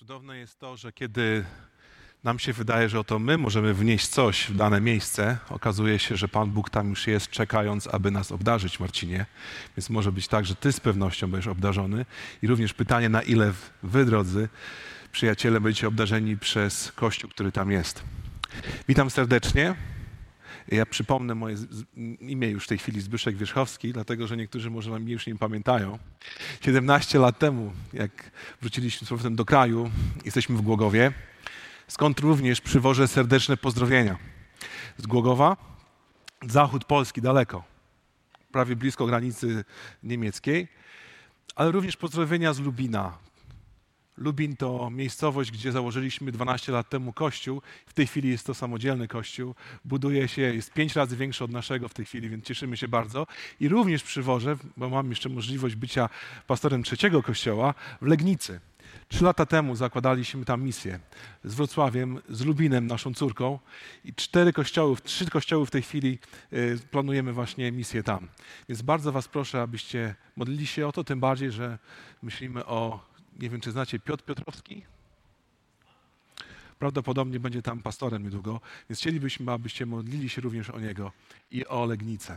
Cudowne jest to, że kiedy nam się wydaje, że oto my możemy wnieść coś w dane miejsce, okazuje się, że Pan Bóg tam już jest, czekając, aby nas obdarzyć, Marcinie. Więc może być tak, że Ty z pewnością będziesz obdarzony. I również pytanie, na ile Wy, drodzy przyjaciele, będziecie obdarzeni przez Kościół, który tam jest. Witam serdecznie. Ja przypomnę moje imię już w tej chwili, Zbyszek Wierzchowski, dlatego że niektórzy może mnie już nie pamiętają. 17 lat temu, jak wróciliśmy z powrotem do kraju, jesteśmy w Głogowie, skąd również przywożę serdeczne pozdrowienia. Z Głogowa, zachód Polski, daleko, prawie blisko granicy niemieckiej, ale również pozdrowienia z Lubina. Lubin to miejscowość, gdzie założyliśmy 12 lat temu kościół. W tej chwili jest to samodzielny kościół. Buduje się, jest 5 razy większy od naszego w tej chwili, więc cieszymy się bardzo. I również przywożę, bo mam jeszcze możliwość bycia pastorem trzeciego kościoła w Legnicy. 3 lata temu zakładaliśmy tam misję z Wrocławiem, z Lubinem, naszą córką. I 3 kościoły w tej chwili planujemy właśnie misję tam. Więc bardzo was proszę, abyście modlili się o to, tym bardziej, że myślimy o... Nie wiem, czy znacie Piotr Piotrowski? Prawdopodobnie będzie tam pastorem niedługo, więc chcielibyśmy, abyście modlili się również o niego i o Legnicę.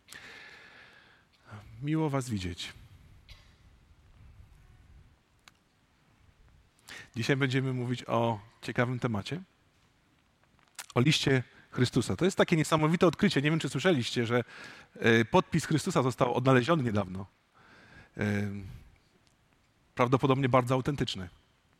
Miło was widzieć. Dzisiaj będziemy mówić o ciekawym temacie, o liście Chrystusa. To jest takie niesamowite odkrycie. Nie wiem, czy słyszeliście, że podpis Chrystusa został odnaleziony niedawno. Prawdopodobnie bardzo autentyczny.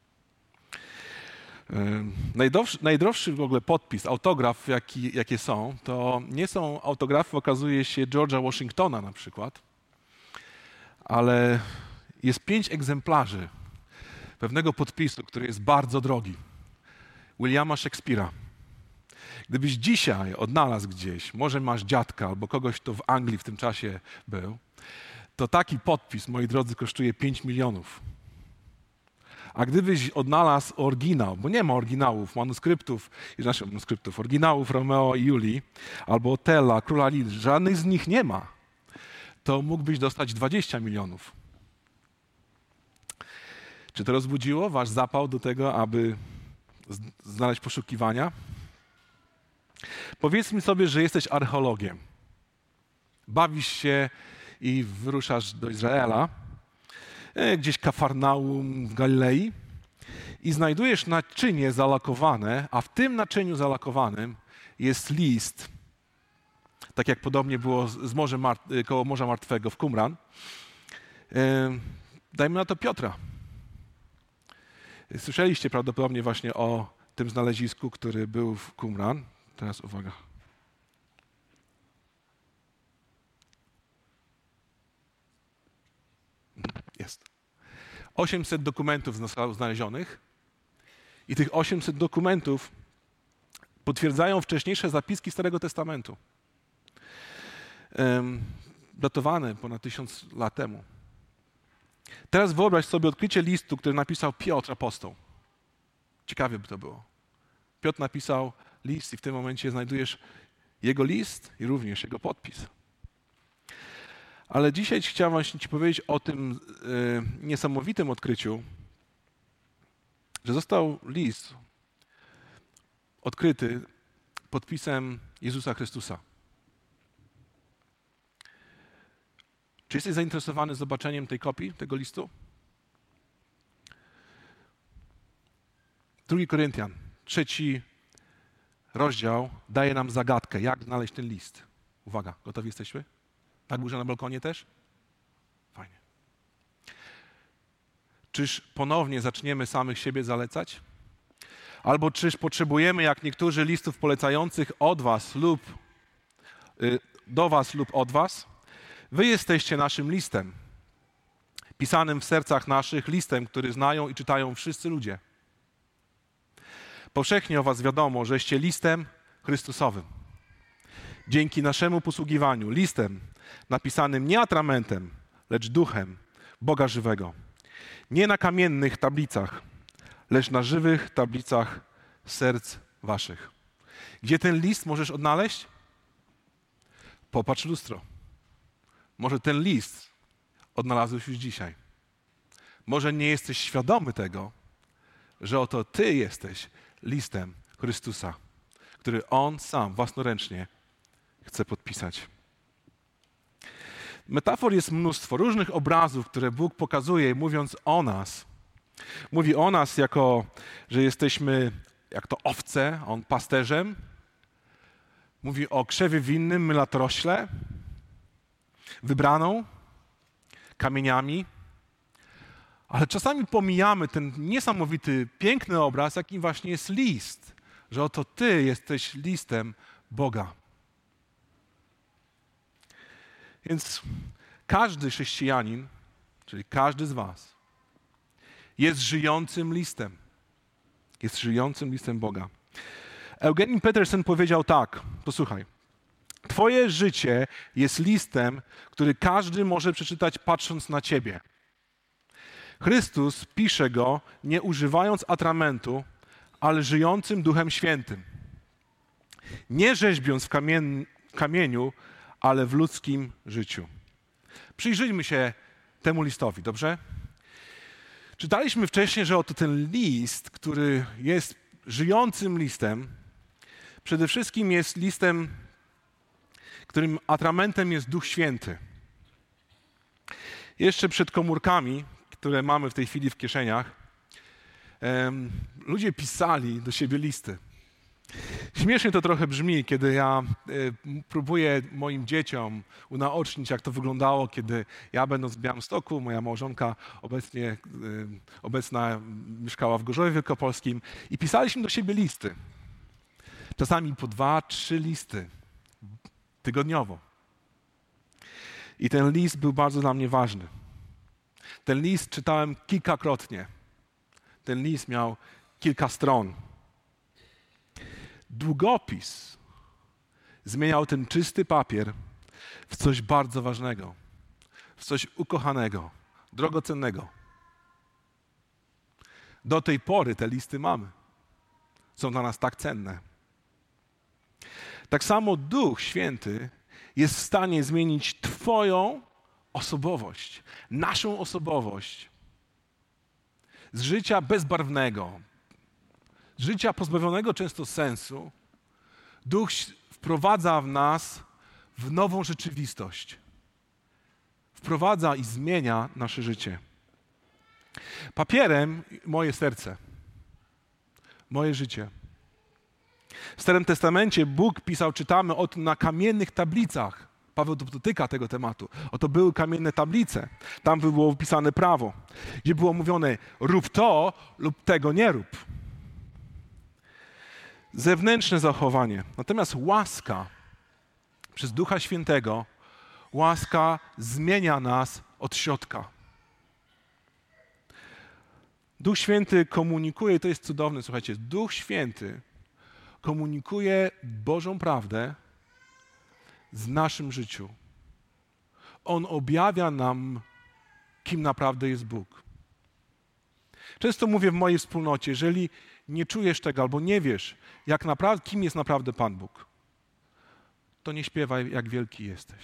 Najdroższy w ogóle podpis, autograf, jakie są, to nie są autografy, okazuje się, George'a Washingtona na przykład, ale jest 5 egzemplarzy pewnego podpisu, który jest bardzo drogi. Williama Shakespeare'a. Gdybyś dzisiaj odnalazł gdzieś, może masz dziadka albo kogoś, kto w Anglii w tym czasie był, to taki podpis, moi drodzy, kosztuje 5 milionów. A gdybyś odnalazł oryginał, bo nie ma oryginałów, oryginałów Romeo i Julii, albo Otella, Króla Lear, żadnych z nich nie ma, to mógłbyś dostać 20 milionów. Czy to rozbudziło wasz zapał do tego, aby znaleźć poszukiwania? Powiedzmy sobie, że jesteś archeologiem. Bawisz się i wyruszasz do Izraela, gdzieś Kafarnaum w Galilei i znajdujesz naczynie zalakowane, a w tym naczyniu zalakowanym jest list, tak jak podobnie było koło Morza Martwego w Qumran. Dajmy na to Piotra. Słyszeliście prawdopodobnie właśnie o tym znalezisku, który był w Qumran. Teraz uwaga. Jest. 800 dokumentów zostało znalezionych i tych 800 dokumentów potwierdzają wcześniejsze zapiski Starego Testamentu. Datowane ponad 1000 lat temu. Teraz wyobraź sobie odkrycie listu, który napisał Piotr apostoł. Ciekawie by to było. Piotr napisał list i w tym momencie znajdujesz jego list i również jego podpis. Ale dzisiaj chciałem właśnie ci powiedzieć o tym niesamowitym odkryciu, że został list odkryty podpisem Jezusa Chrystusa. Czy jesteś zainteresowany zobaczeniem tej kopii, tego listu? 2 Koryntian, 3 rozdział daje nam zagadkę, jak znaleźć ten list. Uwaga, gotowi jesteśmy? Tak burza na balkonie też? Fajnie. Czyż ponownie zaczniemy samych siebie zalecać? Albo czyż potrzebujemy, jak niektórzy, listów polecających od was lub do was lub od was? Wy jesteście naszym listem, pisanym w sercach naszych, listem, który znają i czytają wszyscy ludzie. Powszechnie o was wiadomo, żeście listem Chrystusowym. Dzięki naszemu posługiwaniu, listem napisanym nie atramentem, lecz duchem Boga żywego. Nie na kamiennych tablicach, lecz na żywych tablicach serc waszych. Gdzie ten list możesz odnaleźć? Popatrz w lustro. Może ten list odnalazłeś już dzisiaj. Może nie jesteś świadomy tego, że oto Ty jesteś listem Chrystusa, który On sam własnoręcznie chce podpisać. Metafor jest mnóstwo, różnych obrazów, które Bóg pokazuje, mówiąc o nas. Mówi o nas jako, że jesteśmy jak to owce, On pasterzem. Mówi o krzewie winnym, my latorośle, wybraną, kamieniami. Ale czasami pomijamy ten niesamowity, piękny obraz, jakim właśnie jest list, że oto Ty jesteś listem Boga. Więc każdy chrześcijanin, czyli każdy z was, jest żyjącym listem. Jest żyjącym listem Boga. Eugene Peterson powiedział tak, posłuchaj. Twoje życie jest listem, który każdy może przeczytać patrząc na ciebie. Chrystus pisze go nie używając atramentu, ale żyjącym Duchem Świętym. Nie rzeźbiąc w kamieniu, ale w ludzkim życiu. Przyjrzyjmy się temu listowi, dobrze? Czytaliśmy wcześniej, że oto ten list, który jest żyjącym listem, przede wszystkim jest listem, którym atramentem jest Duch Święty. Jeszcze przed komórkami, które mamy w tej chwili w kieszeniach, ludzie pisali do siebie listy. Śmiesznie to trochę brzmi, kiedy ja próbuję moim dzieciom unaocznić, jak to wyglądało, kiedy ja będąc w Białymstoku, moja małżonka obecna mieszkała w Gorzowie Wielkopolskim i pisaliśmy do siebie listy. Czasami po 2-3 listy tygodniowo. I ten list był bardzo dla mnie ważny. Ten list czytałem kilkakrotnie. Ten list miał kilka stron. Długopis zmieniał ten czysty papier w coś bardzo ważnego, w coś ukochanego, drogocennego. Do tej pory te listy mamy. Są dla nas tak cenne. Tak samo Duch Święty jest w stanie zmienić Twoją osobowość, naszą osobowość z życia bezbarwnego, z życia pozbawionego często sensu. Duch wprowadza w nas w nową rzeczywistość. Wprowadza i zmienia nasze życie. Papierem moje serce, moje życie. W Starym Testamencie Bóg pisał, czytamy o tym na kamiennych tablicach. Paweł dotyka tego tematu. Oto były kamienne tablice. Tam było wpisane prawo, gdzie było mówione rób to lub tego nie rób. Zewnętrzne zachowanie. Natomiast łaska przez Ducha Świętego, łaska zmienia nas od środka. Duch Święty komunikuje, to jest cudowne, słuchajcie, Duch Święty komunikuje Bożą prawdę w naszym życiu. On objawia nam, kim naprawdę jest Bóg. Często mówię w mojej wspólnocie, jeżeli nie czujesz tego albo nie wiesz, kim jest naprawdę Pan Bóg, to nie śpiewaj, jak wielki jesteś.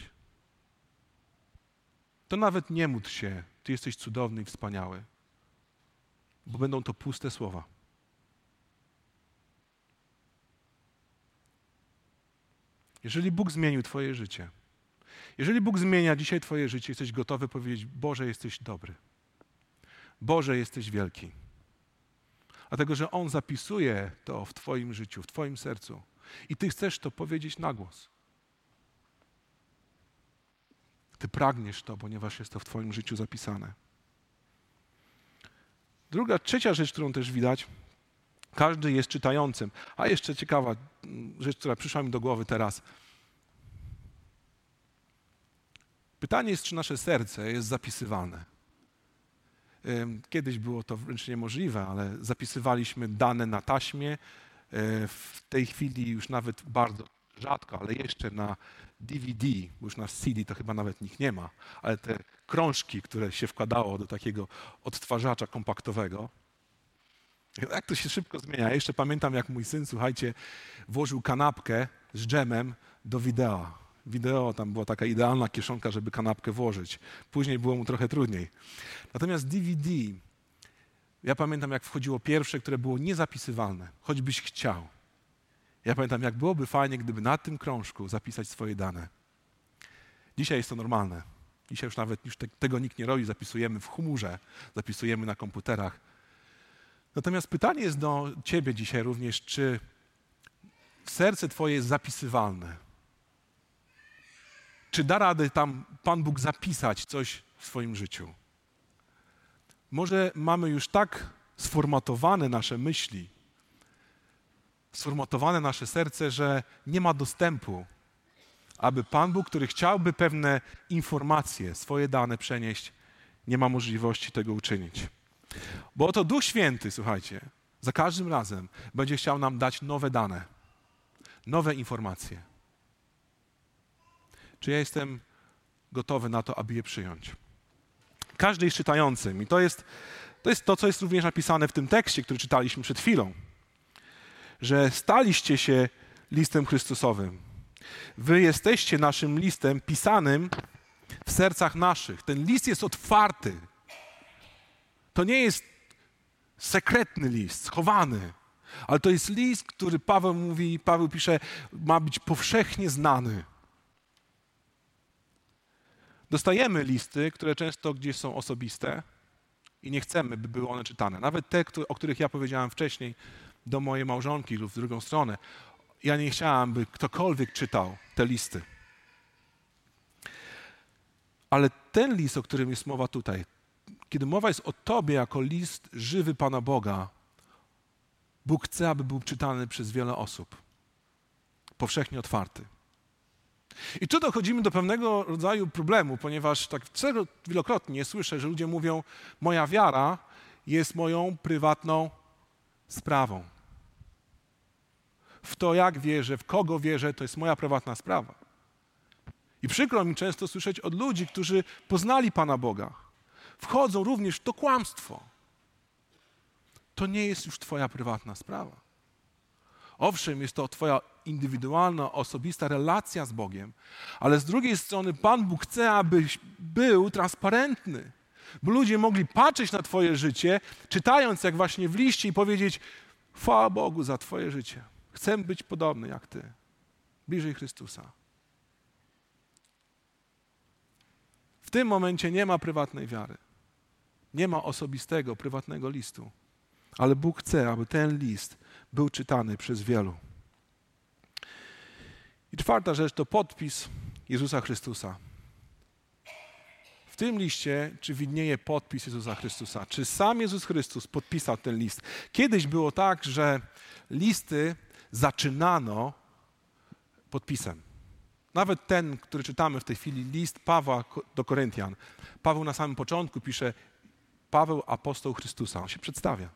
To nawet nie módl się, Ty jesteś cudowny i wspaniały, bo będą to puste słowa. Jeżeli Bóg zmienił Twoje życie, jeżeli Bóg zmienia dzisiaj Twoje życie, jesteś gotowy powiedzieć, Boże, jesteś dobry. Boże, jesteś wielki. Dlatego, że On zapisuje to w Twoim życiu, w Twoim sercu. I Ty chcesz to powiedzieć na głos. Ty pragniesz to, ponieważ jest to w Twoim życiu zapisane. Trzecia rzecz, którą też widać, każdy jest czytającym. A jeszcze ciekawa rzecz, która przyszła mi do głowy teraz. Pytanie jest, czy nasze serce jest zapisywane. Kiedyś było to wręcz niemożliwe, ale zapisywaliśmy dane na taśmie. W tej chwili już nawet bardzo rzadko, ale jeszcze na DVD, bo już na CD to chyba nawet nikt nie ma, ale te krążki, które się wkładało do takiego odtwarzacza kompaktowego. Jak to się szybko zmienia. Ja jeszcze pamiętam, jak mój syn, słuchajcie, włożył kanapkę z dżemem do wideo. Wideo, tam była taka idealna kieszonka, żeby kanapkę włożyć. Później było mu trochę trudniej. Natomiast DVD Ja pamiętam, jak wchodziło pierwsze, które było niezapisywalne, choćbyś chciał. Ja pamiętam, jak byłoby fajnie, gdyby na tym krążku zapisać swoje dane. Dzisiaj jest to normalne. Dzisiaj już nawet tego nikt nie robi, zapisujemy w chmurze, zapisujemy na komputerach. Natomiast pytanie jest do ciebie dzisiaj również, czy serce twoje jest zapisywalne? Czy da radę tam Pan Bóg zapisać coś w swoim życiu? Może mamy już tak sformatowane nasze myśli, sformatowane nasze serce, że nie ma dostępu, aby Pan Bóg, który chciałby pewne informacje, swoje dane przenieść, nie ma możliwości tego uczynić. Bo oto Duch Święty, słuchajcie, za każdym razem będzie chciał nam dać nowe dane, nowe informacje. Czy ja jestem gotowy na to, aby je przyjąć? Każdy jest czytającym i to jest to, co jest również napisane w tym tekście, który czytaliśmy przed chwilą, że staliście się listem Chrystusowym. Wy jesteście naszym listem pisanym w sercach naszych. Ten list jest otwarty. To nie jest sekretny list, schowany, ale to jest list, który Paweł pisze, ma być powszechnie znany. Dostajemy listy, które często gdzieś są osobiste i nie chcemy, by były one czytane. Nawet te, o których ja powiedziałem wcześniej do mojej małżonki lub w drugą stronę. Ja nie chciałam, by ktokolwiek czytał te listy. Ale ten list, o którym jest mowa tutaj, kiedy mowa jest o tobie jako list żywy Pana Boga, Bóg chce, aby był czytany przez wiele osób. Powszechnie otwarty. I tu dochodzimy do pewnego rodzaju problemu, ponieważ tak wielokrotnie słyszę, że ludzie mówią, moja wiara jest moją prywatną sprawą. W to, jak wierzę, w kogo wierzę, to jest moja prywatna sprawa. I przykro mi często słyszeć od ludzi, którzy poznali Pana Boga, wchodzą również w to kłamstwo. To nie jest już twoja prywatna sprawa. Owszem, jest to twoja indywidualna, osobista relacja z Bogiem, ale z drugiej strony Pan Bóg chce, abyś był transparentny, by ludzie mogli patrzeć na twoje życie, czytając jak właśnie w liście i powiedzieć, chwała Bogu za twoje życie. Chcę być podobny jak ty, bliżej Chrystusa. W tym momencie nie ma prywatnej wiary. Nie ma osobistego, prywatnego listu. Ale Bóg chce, aby ten list był czytany przez wielu. I czwarta rzecz to podpis Jezusa Chrystusa. W tym liście, czy widnieje podpis Jezusa Chrystusa? Czy sam Jezus Chrystus podpisał ten list? Kiedyś było tak, że listy zaczynano podpisem. Nawet ten, który czytamy w tej chwili, list Pawła do Koryntian. Paweł na samym początku pisze, Paweł, apostoł Chrystusa. On się przedstawia.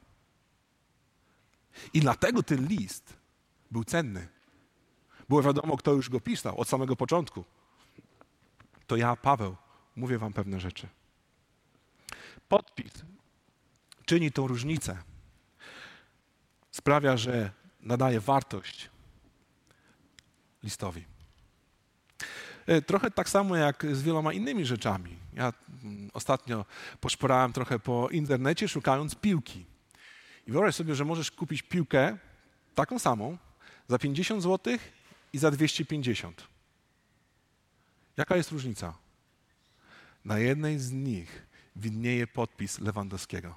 I dlatego ten list był cenny. Było wiadomo, kto już go pisał od samego początku. To ja, Paweł, mówię wam pewne rzeczy. Podpis czyni tą różnicę. Sprawia, że nadaje wartość listowi. Trochę tak samo jak z wieloma innymi rzeczami. Ja ostatnio poszperałem trochę po internecie, szukając piłki. I wyobraź sobie, że możesz kupić piłkę taką samą za 50 zł i za 250. Jaka jest różnica? Na jednej z nich widnieje podpis Lewandowskiego.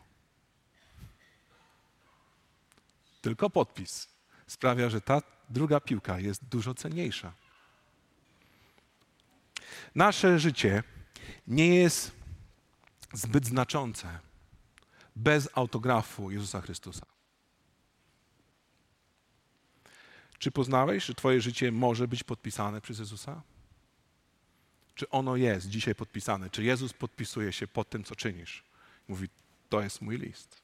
Tylko podpis sprawia, że ta druga piłka jest dużo cenniejsza. Nasze życie nie jest zbyt znaczące bez autografu Jezusa Chrystusa. Czy poznałeś, że twoje życie może być podpisane przez Jezusa? Czy ono jest dzisiaj podpisane? Czy Jezus podpisuje się pod tym, co czynisz? Mówi, to jest mój list.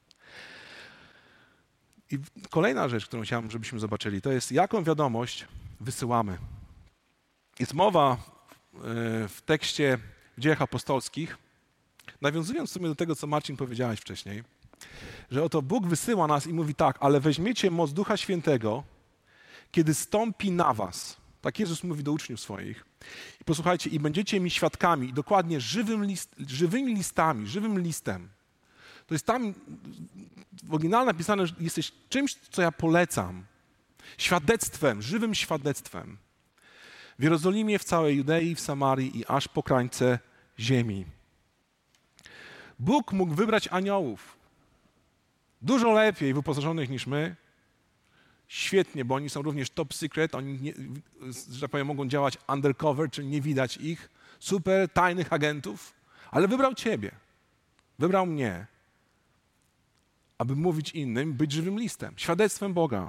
I kolejna rzecz, którą chciałem, żebyśmy zobaczyli, to jest, jaką wiadomość wysyłamy. Jest mowa w tekście w Dziejach Apostolskich, nawiązując w sumie do tego, co Marcin powiedziałeś wcześniej, że oto Bóg wysyła nas i mówi tak, ale weźmiecie moc Ducha Świętego, kiedy stąpi na was. Tak Jezus mówi do uczniów swoich. I posłuchajcie, i będziecie mi świadkami, i dokładnie żywym listem, To jest tam w oryginale napisane, że jesteś czymś, co ja polecam. Świadectwem, żywym świadectwem. W Jerozolimie, w całej Judei, w Samarii i aż po krańce ziemi. Bóg mógł wybrać aniołów. Dużo lepiej wyposażonych niż my. Świetnie, bo oni są również top secret. Oni, że tak powiem, mogą działać undercover, czyli nie widać ich. Super tajnych agentów. Ale wybrał ciebie. Wybrał mnie. Aby mówić innym, być żywym listem. Świadectwem Boga.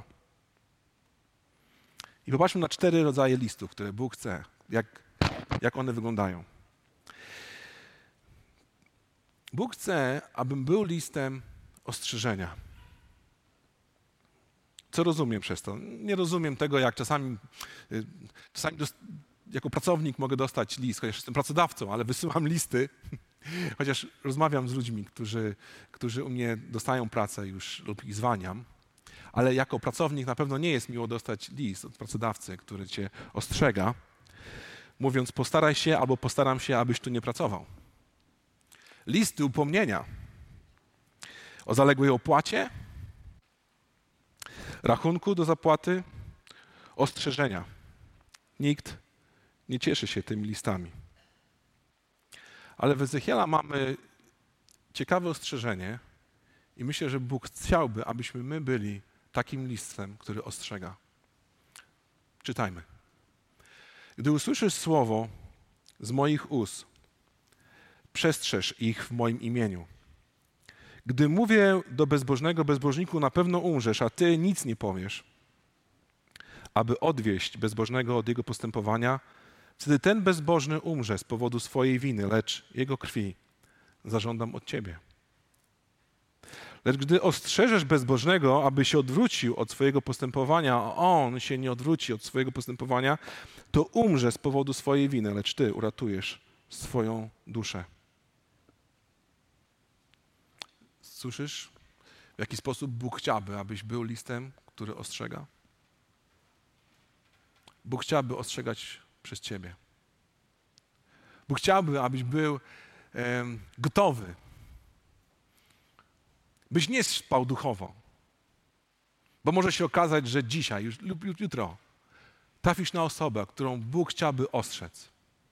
I popatrzmy na 4 rodzaje listów, które Bóg chce. Jak one wyglądają. Bóg chce, abym był listem ostrzeżenia. Co rozumiem przez to? Nie rozumiem tego, jak czasami jako pracownik mogę dostać list, chociaż jestem pracodawcą, ale wysyłam listy, chociaż rozmawiam z ludźmi, którzy u mnie dostają pracę już lub ich zwalniam, ale jako pracownik na pewno nie jest miło dostać list od pracodawcy, który cię ostrzega, mówiąc postaraj się albo postaram się, abyś tu nie pracował. Listy upomnienia o zaległej opłacie, rachunku do zapłaty, ostrzeżenia. Nikt nie cieszy się tymi listami. Ale w Ezechiela mamy ciekawe ostrzeżenie i myślę, że Bóg chciałby, abyśmy my byli takim listem, który ostrzega. Czytajmy. Gdy usłyszysz słowo z moich ust, przestrzeż ich w moim imieniu. Gdy mówię do bezbożnego, bezbożniku, na pewno umrzesz, a ty nic nie powiesz, aby odwieść bezbożnego od jego postępowania, wtedy ten bezbożny umrze z powodu swojej winy, lecz jego krwi zażądam od ciebie. Lecz gdy ostrzeżesz bezbożnego, aby się odwrócił od swojego postępowania, a on się nie odwróci od swojego postępowania, to umrze z powodu swojej winy, lecz ty uratujesz swoją duszę. Słyszysz, w jaki sposób Bóg chciałby, abyś był listem, który ostrzega? Bóg chciałby ostrzegać przez ciebie. Bóg chciałby, abyś był gotowy. Byś nie spał duchowo. Bo może się okazać, że dzisiaj już, lub jutro trafisz na osobę, którą Bóg chciałby ostrzec.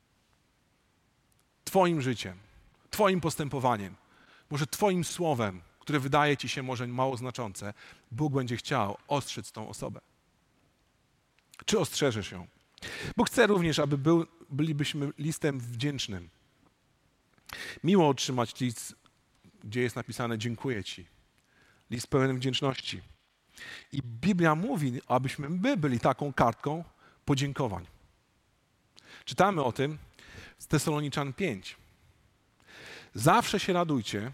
Twoim życiem, twoim postępowaniem, może twoim słowem, które wydaje ci się może mało znaczące, Bóg będzie chciał ostrzec tą osobę. Czy ostrzeżesz ją? Bóg chce również, aby bylibyśmy listem wdzięcznym. Miło otrzymać list, gdzie jest napisane dziękuję ci. List pełen wdzięczności. I Biblia mówi, abyśmy my byli taką kartką podziękowań. Czytamy o tym z Tesaloniczan 5. Zawsze się radujcie.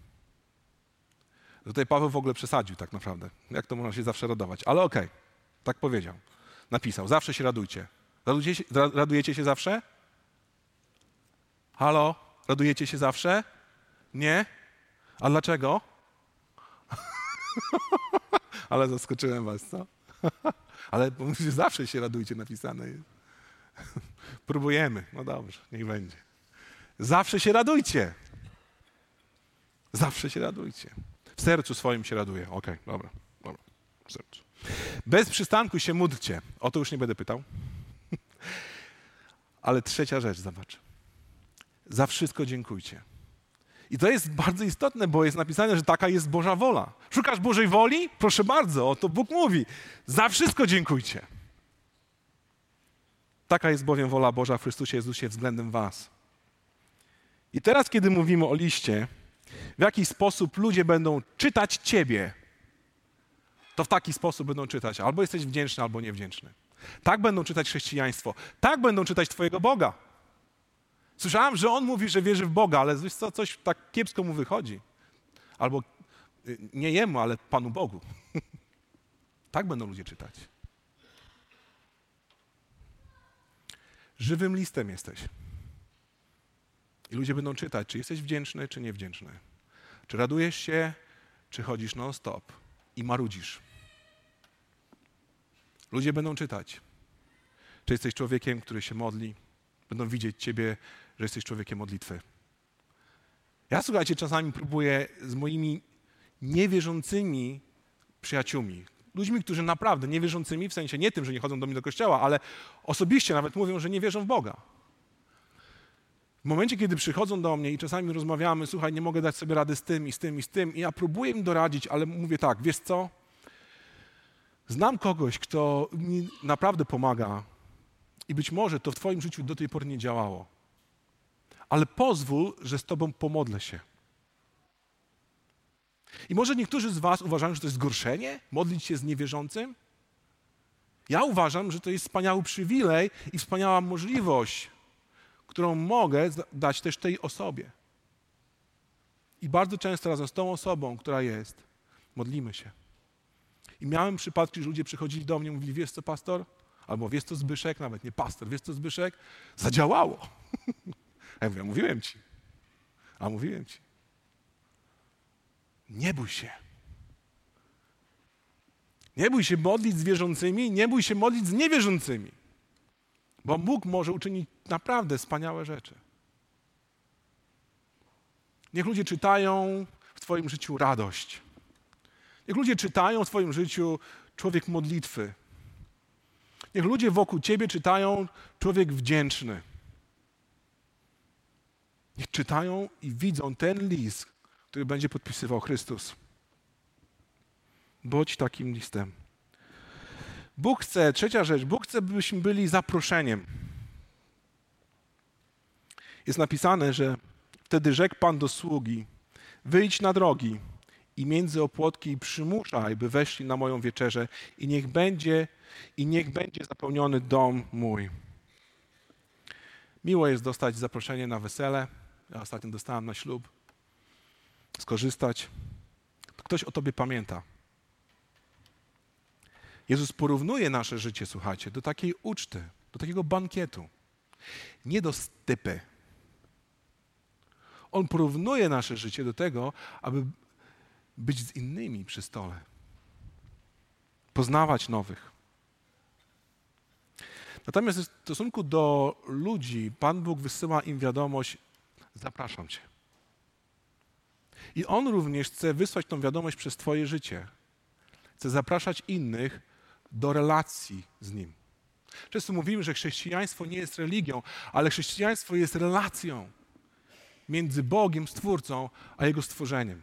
Tutaj Paweł w ogóle przesadził tak naprawdę. Jak to można się zawsze radować? Ale okej, tak powiedział. Napisał, zawsze się radujcie. Radujecie się zawsze? Halo? Radujecie się zawsze? Nie? A dlaczego? Ale zaskoczyłem was, co? Ale zawsze się radujcie napisane jest. Próbujemy. No dobrze, niech będzie. Zawsze się radujcie. Zawsze się radujcie. W sercu swoim się raduje. Okej, dobra. W sercu. Bez przystanku się módlcie. O to już nie będę pytał. Ale trzecia rzecz, zobacz. Za wszystko dziękujcie. I to jest bardzo istotne, bo jest napisane, że taka jest Boża wola. Szukasz Bożej woli? Proszę bardzo, oto Bóg mówi. Za wszystko dziękujcie. Taka jest bowiem wola Boża w Chrystusie Jezusie względem was. I teraz, kiedy mówimy o liście, w jaki sposób ludzie będą czytać ciebie, to w taki sposób będą czytać. Albo jesteś wdzięczny, albo niewdzięczny. Tak będą czytać chrześcijaństwo. Tak będą czytać twojego Boga. Słyszałem, że on mówi, że wierzy w Boga, ale wiesz co, coś tak kiepsko mu wychodzi. Albo nie jemu, ale Panu Bogu. Tak będą ludzie czytać. Żywym listem jesteś. I ludzie będą czytać, czy jesteś wdzięczny, czy niewdzięczny. Czy radujesz się, czy chodzisz non-stop i marudzisz. Ludzie będą czytać, czy jesteś człowiekiem, który się modli. Będą widzieć ciebie, że jesteś człowiekiem modlitwy. Ja, słuchajcie, czasami próbuję z moimi niewierzącymi przyjaciółmi, ludźmi, którzy naprawdę niewierzącymi, w sensie nie tym, że nie chodzą do mnie do kościoła, ale osobiście nawet mówią, że nie wierzą w Boga. W momencie, kiedy przychodzą do mnie i czasami rozmawiamy, słuchaj, nie mogę dać sobie rady z tym i z tym i z tym, i ja próbuję im doradzić, ale mówię tak, wiesz co? Znam kogoś, kto mi naprawdę pomaga i być może to w twoim życiu do tej pory nie działało, ale pozwól, że z tobą pomodlę się. I może niektórzy z was uważają, że to jest zgorszenie, modlić się z niewierzącym? Ja uważam, że to jest wspaniały przywilej i wspaniała możliwość, którą mogę dać też tej osobie. I bardzo często razem z tą osobą, która jest, modlimy się. I miałem przypadki, że ludzie przychodzili do mnie i mówili, wiesz co, pastor? Albo wiesz co, Zbyszek? Nawet nie pastor, wiesz co, Zbyszek? Zadziałało. Ja mówię, mówiłem ci. A mówiłem ci. Nie bój się. Nie bój się modlić z wierzącymi, nie bój się modlić z niewierzącymi. Bo Bóg może uczynić naprawdę wspaniałe rzeczy. Niech ludzie czytają w twoim życiu radość. Niech ludzie czytają w twoim życiu człowiek modlitwy. Niech ludzie wokół ciebie czytają człowiek wdzięczny. Niech czytają i widzą ten list, który będzie podpisywał Chrystus. Bądź takim listem. Bóg chce, trzecia rzecz, Bóg chce, byśmy byli zaproszeniem. Jest napisane, że wtedy rzekł Pan do sługi, wyjdź na drogi i między opłotki przymuszaj, by weszli na moją wieczerzę i niech będzie zapełniony dom mój. Miło jest dostać zaproszenie na wesele. Ja ostatnio dostałem na ślub. Skorzystać. Ktoś o tobie pamięta. Jezus porównuje nasze życie, słuchajcie, do takiej uczty, do takiego bankietu. Nie do stypy. On porównuje nasze życie do tego, aby być z innymi przy stole. Poznawać nowych. Natomiast w stosunku do ludzi Pan Bóg wysyła im wiadomość, zapraszam cię. I On również chce wysłać tą wiadomość przez twoje życie. Chce zapraszać innych do relacji z Nim. Często mówimy, że chrześcijaństwo nie jest religią, ale chrześcijaństwo jest relacją między Bogiem, Stwórcą, a Jego stworzeniem.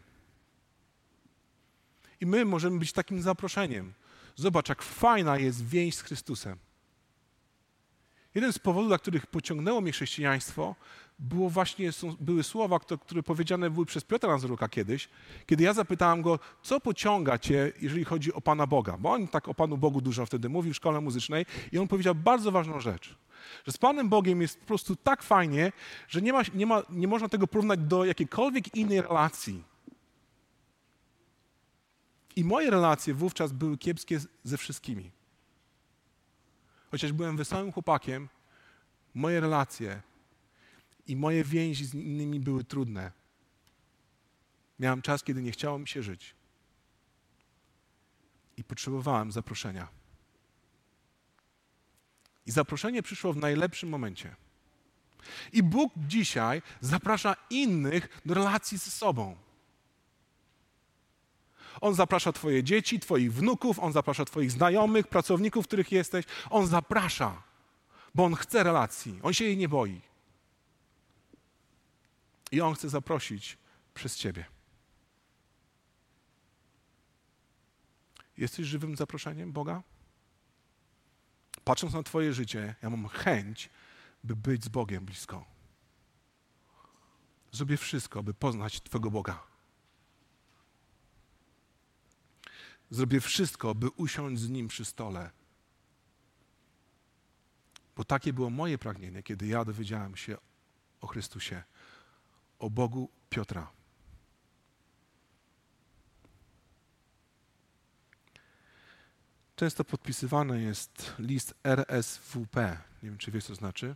I my możemy być takim zaproszeniem. Zobacz, jak fajna jest więź z Chrystusem. Jeden z powodów, dla których pociągnęło mnie chrześcijaństwo, były słowa, które powiedziane były przez Piotra Nazaruka kiedyś, kiedy ja zapytałem go, co pociąga cię, jeżeli chodzi o Pana Boga. Bo on tak o Panu Bogu dużo wtedy mówił w szkole muzycznej i on powiedział bardzo ważną rzecz, że z Panem Bogiem jest po prostu tak fajnie, że nie można tego porównać do jakiejkolwiek innej relacji. I moje relacje wówczas były kiepskie ze wszystkimi. Chociaż byłem wesołym chłopakiem, moje relacje i moje więzi z innymi były trudne. Miałem czas, kiedy nie chciało mi się żyć. I potrzebowałem zaproszenia. I zaproszenie przyszło w najlepszym momencie. I Bóg dzisiaj zaprasza innych do relacji ze sobą. On zaprasza twoje dzieci, twoich wnuków, On zaprasza twoich znajomych, pracowników, których jesteś. On zaprasza, bo On chce relacji. On się jej nie boi. I On chce zaprosić przez ciebie. Jesteś żywym zaproszeniem Boga? Patrząc na twoje życie, ja mam chęć, by być z Bogiem blisko. Zrobię wszystko, by poznać twego Boga. Zrobię wszystko, by usiąść z Nim przy stole. Bo takie było moje pragnienie, kiedy ja dowiedziałem się o Chrystusie, o Bogu Piotra. Często podpisywany jest list RSWP. Nie wiem, czy wiesz, co znaczy.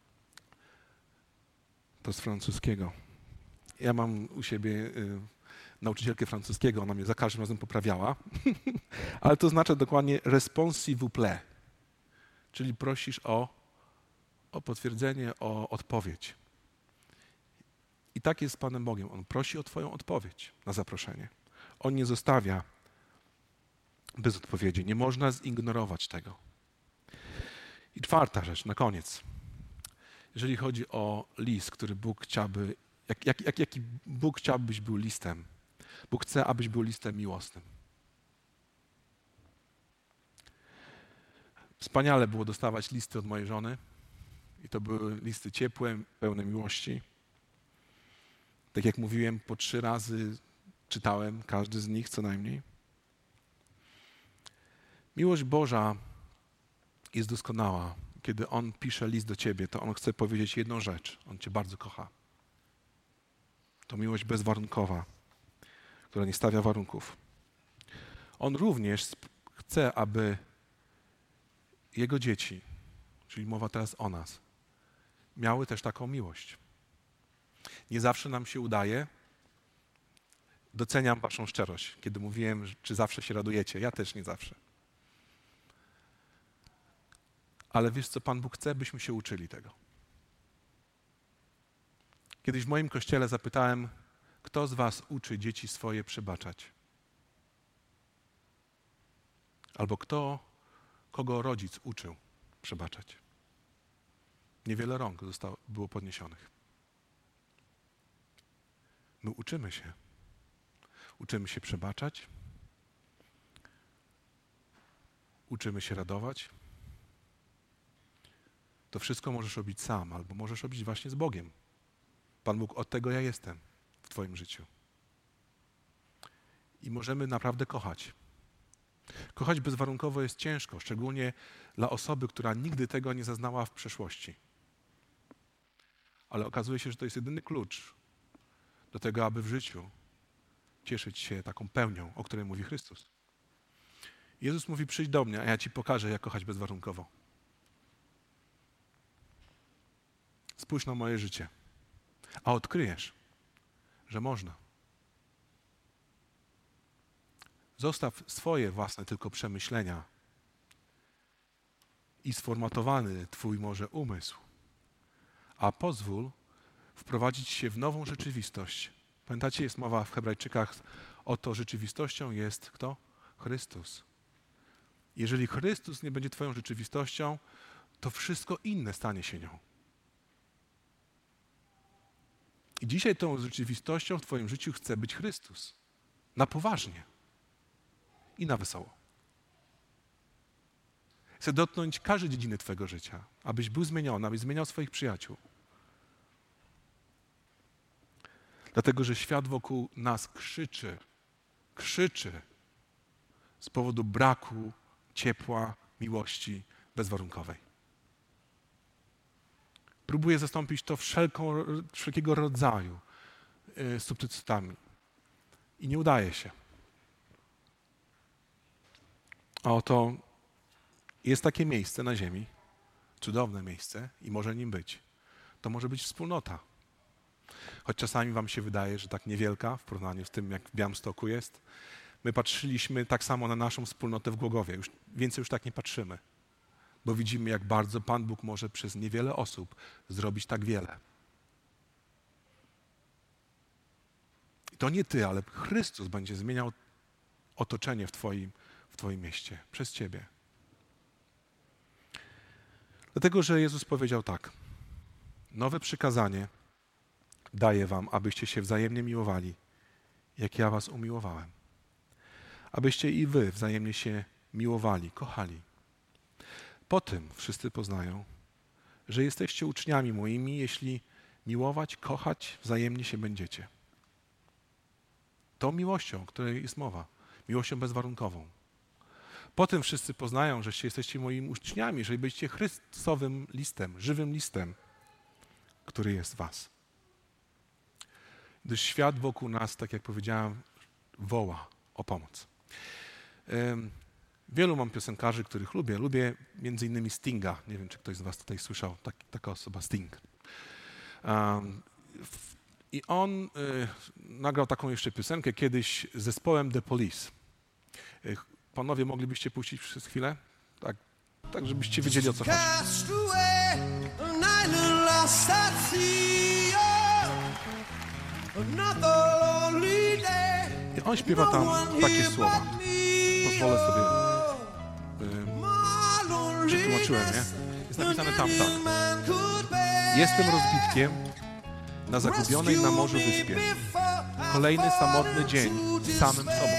To z francuskiego. Ja mam u siebie nauczycielkę francuskiego, ona mnie za każdym razem poprawiała, ale to znaczy dokładnie réponse s'il vous plaît, czyli prosisz o potwierdzenie, o odpowiedź. I tak jest z Panem Bogiem. On prosi o twoją odpowiedź na zaproszenie. On nie zostawia bez odpowiedzi. Nie można zignorować tego. I czwarta rzecz, na koniec. Jeżeli chodzi o list, który Bóg chciałby, jaki Bóg chciałby, byś był listem. Bóg chce, abyś był listem miłosnym. Wspaniale było dostawać listy od mojej żony i to były listy ciepłe, pełne miłości. Tak jak mówiłem, po 3 razy czytałem każdy z nich co najmniej. Miłość Boża jest doskonała. Kiedy On pisze list do ciebie, to On chce powiedzieć jedną rzecz. On cię bardzo kocha. To miłość bezwarunkowa, która nie stawia warunków. On również chce, aby Jego dzieci, czyli mowa teraz o nas, miały też taką miłość. Nie zawsze nam się udaje. Doceniam waszą szczerość, kiedy mówiłem, czy zawsze się radujecie. Ja też nie zawsze. Ale wiesz co, Pan Bóg chce, byśmy się uczyli tego. Kiedyś w moim kościele zapytałem, kto z was uczy dzieci swoje przebaczać? Albo kogo rodzic uczył przebaczać? Niewiele rąk było podniesionych. My uczymy się. Uczymy się przebaczać. Uczymy się radować. To wszystko możesz robić sam, albo możesz robić właśnie z Bogiem. Pan Bóg, od tego ja jestem w twoim życiu. I możemy naprawdę kochać. Kochać bezwarunkowo jest ciężko, szczególnie dla osoby, która nigdy tego nie zaznała w przeszłości. Ale okazuje się, że to jest jedyny klucz do tego, aby w życiu cieszyć się taką pełnią, o której mówi Chrystus. Jezus mówi, przyjdź do mnie, a ja ci pokażę, jak kochać bezwarunkowo. Spójrz na moje życie, a odkryjesz, że można. Zostaw swoje własne tylko przemyślenia i sformatowany twój może umysł, a pozwól wprowadzić się w nową rzeczywistość. Pamiętacie, jest mowa w Hebrajczykach, oto rzeczywistością jest kto? Chrystus. Jeżeli Chrystus nie będzie twoją rzeczywistością, to wszystko inne stanie się nią. I dzisiaj tą rzeczywistością w twoim życiu chce być Chrystus. Na poważnie. I na wesoło. Chcę dotknąć każdej dziedziny twojego życia, abyś był zmieniony, abyś zmieniał swoich przyjaciół. Dlatego, że świat wokół nas krzyczy z powodu braku ciepła, miłości bezwarunkowej. Próbuje zastąpić to wszelkiego rodzaju substytutami. I nie udaje się. A oto jest takie miejsce na ziemi, cudowne miejsce i może nim być. To może być wspólnota. Choć czasami wam się wydaje, że tak niewielka w porównaniu z tym, jak w Białymstoku jest. My patrzyliśmy tak samo na naszą wspólnotę w Głogowie. Więcej już tak nie patrzymy. Bo widzimy, jak bardzo Pan Bóg może przez niewiele osób zrobić tak wiele. I to nie ty, ale Chrystus będzie zmieniał otoczenie w twoim mieście, przez ciebie. Dlatego, że Jezus powiedział tak. Nowe przykazanie daję wam, abyście się wzajemnie miłowali, jak ja was umiłowałem. Abyście i wy wzajemnie się miłowali, kochali. Po tym wszyscy poznają, że jesteście uczniami moimi, jeśli miłować, kochać wzajemnie się będziecie. Tą miłością, o której jest mowa, miłością bezwarunkową. Po tym wszyscy poznają, że jesteście moimi uczniami, jeżeli będziecie Chrystusowym listem, żywym listem, który jest w was. Gdyż świat wokół nas, tak jak powiedziałem, woła o pomoc. Wielu mam piosenkarzy, których lubię. Lubię między innymi Stinga. Nie wiem, czy ktoś z was tutaj słyszał. Taka osoba, Sting. I on nagrał taką jeszcze piosenkę kiedyś z zespołem The Police. Panowie, moglibyście puścić przez chwilę? Tak, żebyście wiedzieli, o co chodzi. I on śpiewa tam takie słowa. Pozwolę sobie, przetłumaczyłem, nie? Jest napisane tam tak. Jestem rozbitkiem na zagubionej na morzu wyspie. Kolejny samotny dzień samym sobą.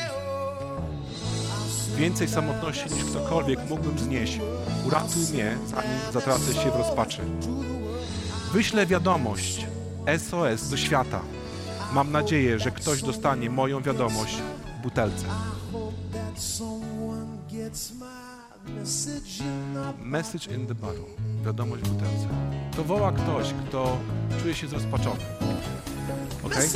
Więcej samotności niż ktokolwiek mógłbym znieść. Uratuj mnie, zanim zatracę się w rozpaczy. Wyślę wiadomość SOS do świata. Mam nadzieję, że ktoś dostanie moją wiadomość w butelce. Message in the bottle. Wiadomość w butelce. To woła ktoś, kto czuje się zrozpaczony. Okay?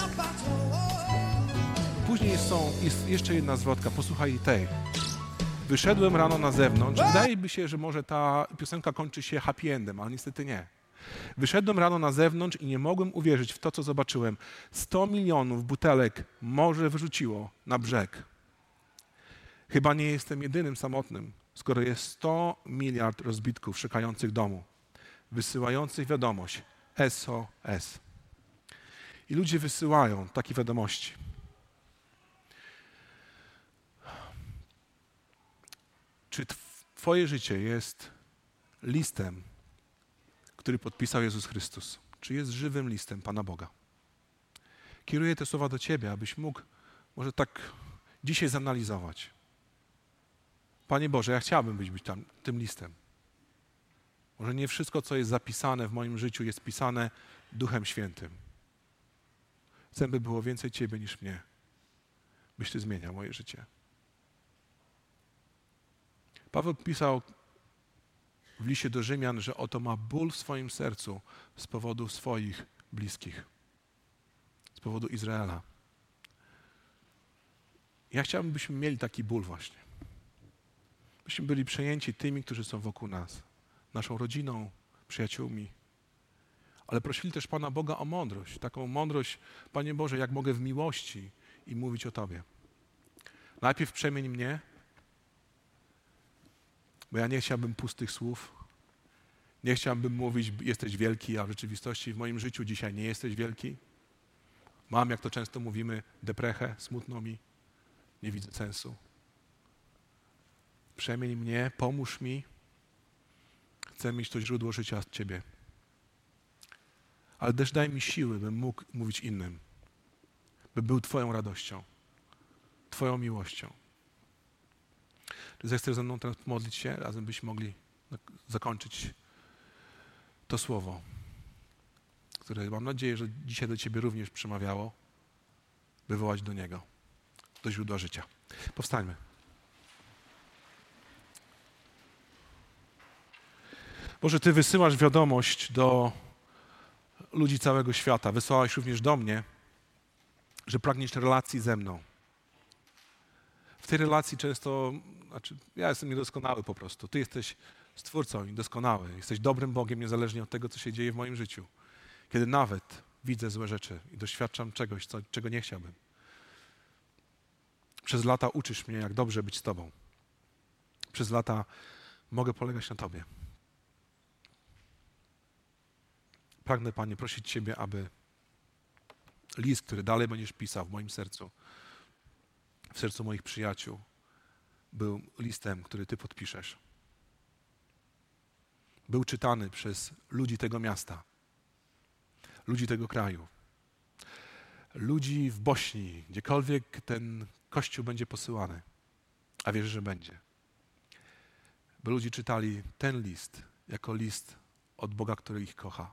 Później jest jeszcze jedna zwrotka. Posłuchaj tej. Wyszedłem rano na zewnątrz. Wydaje mi się, że może ta piosenka kończy się happy endem, ale niestety nie. Wyszedłem rano na zewnątrz i nie mogłem uwierzyć w to, co zobaczyłem. 100 milionów butelek morze wyrzuciło na brzeg. Chyba nie jestem jedynym samotnym, skoro jest 100 miliard rozbitków szukających domu, wysyłających wiadomość SOS. I ludzie wysyłają takie wiadomości. Czy twoje życie jest listem, który podpisał Jezus Chrystus? Czy jest żywym listem Pana Boga? Kieruję te słowa do ciebie, abyś mógł może tak dzisiaj zanalizować. Panie Boże, ja chciałbym być tam tym listem. Może nie wszystko, co jest zapisane w moim życiu, jest pisane Duchem Świętym. Chcę, by było więcej Ciebie niż mnie, byś Ty zmieniał moje życie. Paweł pisał w liście do Rzymian, że oto ma ból w swoim sercu z powodu swoich bliskich, z powodu Izraela. Ja chciałbym, byśmy mieli taki ból właśnie. Byśmy byli przejęci tymi, którzy są wokół nas, naszą rodziną, przyjaciółmi. Ale prosili też Pana Boga o mądrość, taką mądrość, Panie Boże, jak mogę w miłości i mówić o Tobie. Najpierw przemień mnie, bo ja nie chciałbym pustych słów. Nie chciałbym mówić, jesteś wielki, a w rzeczywistości w moim życiu dzisiaj nie jesteś wielki. Mam, jak to często mówimy, deprechę, smutno mi, nie widzę sensu. Przemień mnie, pomóż mi. Chcę mieć to źródło życia od Ciebie. Ale też daj mi siły, bym mógł mówić innym. By był Twoją radością, Twoją miłością. Czy zechcesz ze mną teraz modlić się? Razem byśmy mogli zakończyć to słowo, które mam nadzieję, że dzisiaj do Ciebie również przemawiało, by wołać do Niego, do źródła życia. Powstańmy. Boże, Ty wysyłasz wiadomość do ludzi całego świata. Wysłałeś również do mnie, że pragniesz relacji ze mną. W tej relacji często, ja jestem niedoskonały po prostu. Ty jesteś Stwórcą i doskonały. Jesteś dobrym Bogiem, niezależnie od tego, co się dzieje w moim życiu. Kiedy nawet widzę złe rzeczy i doświadczam czegoś, czego nie chciałbym. Przez lata uczysz mnie, jak dobrze być z Tobą. Przez lata mogę polegać na Tobie. Pragnę, Panie, prosić Ciebie, aby list, który dalej będziesz pisał w moim sercu, w sercu moich przyjaciół, był listem, który Ty podpiszesz. Był czytany przez ludzi tego miasta, ludzi tego kraju, ludzi w Bośni, gdziekolwiek ten Kościół będzie posyłany, a wierzę, że będzie. By ludzie czytali ten list jako list od Boga, który ich kocha.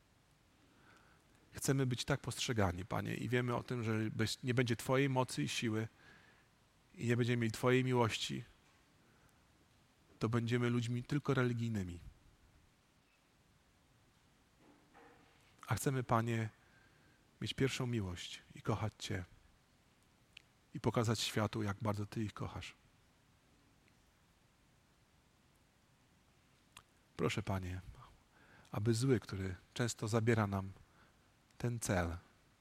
Chcemy być tak postrzegani, Panie, i wiemy o tym, że nie będzie Twojej mocy i siły i nie będziemy mieli Twojej miłości, to będziemy ludźmi tylko religijnymi. A chcemy, Panie, mieć pierwszą miłość i kochać Cię i pokazać światu, jak bardzo Ty ich kochasz. Proszę, Panie, aby zły, który często zabiera nam ten cel,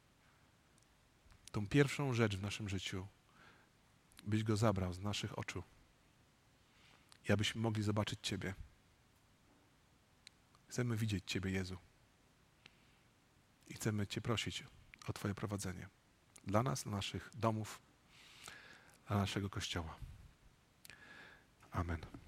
tą pierwszą rzecz w naszym życiu, byś go zabrał z naszych oczu i abyśmy mogli zobaczyć Ciebie. Chcemy widzieć Ciebie, Jezu. I chcemy Cię prosić o Twoje prowadzenie. Dla nas, dla naszych domów, dla naszego Kościoła. Amen.